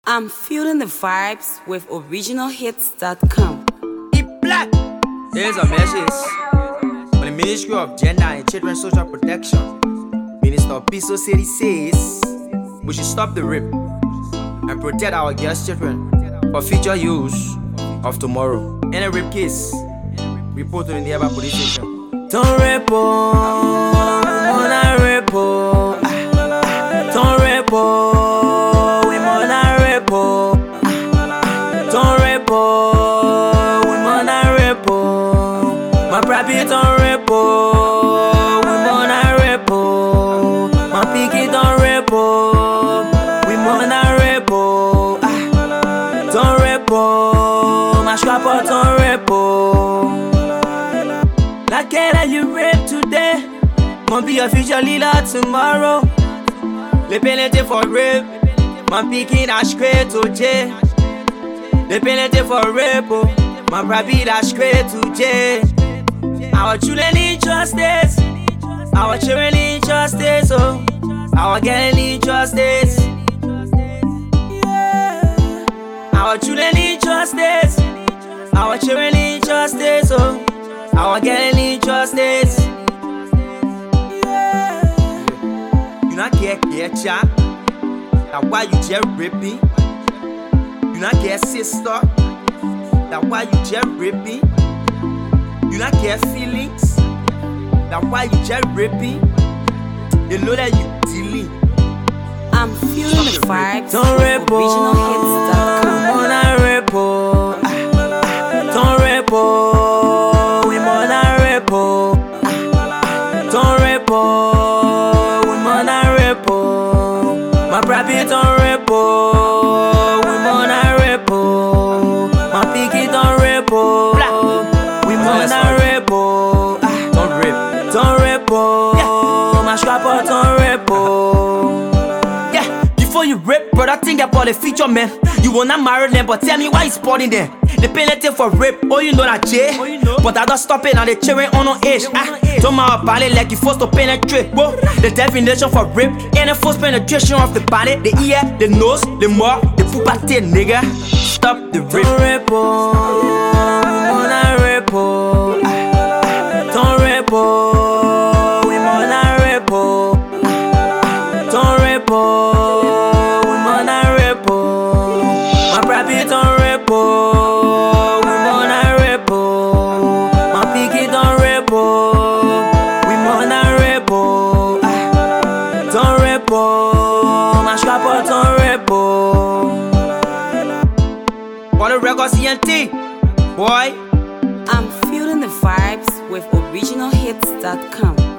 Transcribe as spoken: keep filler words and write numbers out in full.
I'm feeling the vibes with original hits dot com. E Black. Here's a message from the Ministry of Gender and Children's Social Protection. Minister Piso City says we should stop the rape and protect our girls' children for future use of tomorrow. In a rape case, report to the nearby police station. Don't rape, oh, wanna rape, oh, don't rape, oh, we wanna rape, oh, don't rape, oh, we wanna rape, oh, my private don't rape, oh, we wanna rape, oh, my picky don't rape, oh, we wanna rape, oh, don't rape, oh, my scrapper don't rape, oh. Like girl that you rape today, won't be your future leader tomorrow. Les pénètres for rape, my picking a straight to jail. Les pénètres for rape, oh, my private a straight to jail. Our children need justice, our children need justice, oh, our girl need justice. Our children need justice, our children need justice, oh, our girl need justice. You not get get ya. That's why you just raping. You not get sister. That's why you just raping. You not get feelings. That's why you just raping. You know that you dealing. I'm feeling the vibes Don't with rape, original hits dot com. oh, wanna rape, oh, don't rape, oh, we wanna rape, oh, don't rape, oh, we wanna rape, oh, my private don't rape, oh, we wanna rape, oh, my picky don't rape, oh, we wanna rape, oh, don't rape, don't rape, oh, my scrapper don't rape, oh. Before you rape, brother, think about the future, man. You wanna marry them, but tell me why you sporting them. They penalty for rape, oh you know that J. Oh, you know. But I don't stop it, now they children on no age. Ah, don't matter about it like you forced to penetrate. Whoa, the definition for rape ain't a forced penetration of the body, the ear, the nose, the mouth, the puberty, nigga. Stop the rape. Don't rape, oh, we wanna rape, oh, don't rape, oh, we wanna rape, oh, don't rape, oh. Don't rape, oh, we wanna rape, oh, my picky don't rape, oh, we wanna rape, oh, don't rape, oh, my scrapper don't rape, oh. For the record C N T, boy. I'm feeling the vibes with original hits dot com.